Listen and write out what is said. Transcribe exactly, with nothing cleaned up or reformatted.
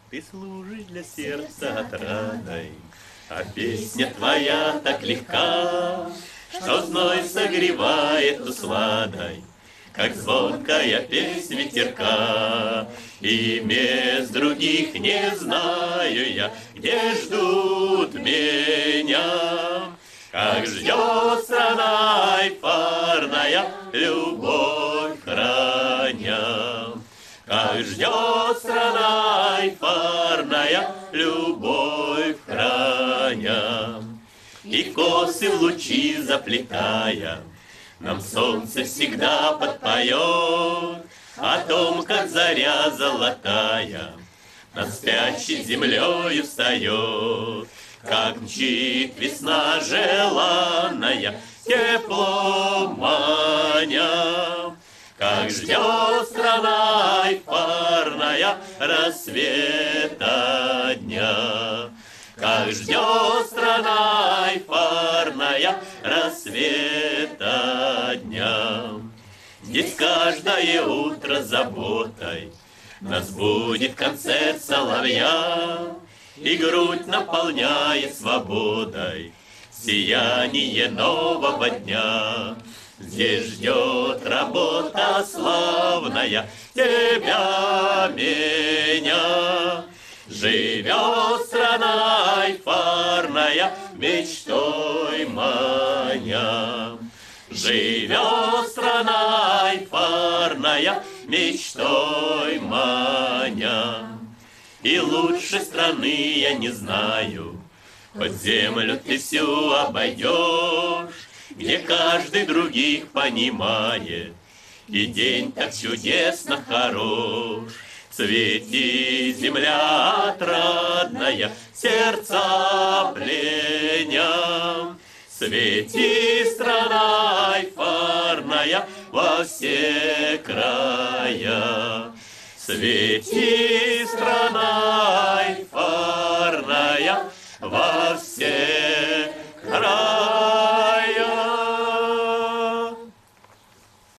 Ты служишь для сердца отрадой, а песня твоя так легка, что зной согревает усладой, как звонкая песнь ветерка. И мест других не знаю я, где ждут меня, как ждет страна айфарная, любовь храня. Как ждет страна айфарная, любовь храня. И косы в лучи заплетая, нам солнце всегда подпоет о том, как заря золотая над спящей землею встает. Как мчит весна желанная, тепло маня, как ждет страна айфарная рассвета дня. Как ждет страна айфарная рассвета дня. Здесь каждое утро заботой нас будет концерт соловья, и грудь наполняет свободой сияние нового дня. Здесь ждет работа славная тебя, меня. Живет страна айфарная мечтой маня. Живет страна айфарная мечтой маня. И лучше страны я не знаю, хоть землю ты всю обойдешь, где каждый других понимает, и день так чудесно хорош. Цвети, земля отрадная, сердца пленя. Свети, страна айфарная, во все края. Свети, страна айфарная, во все края.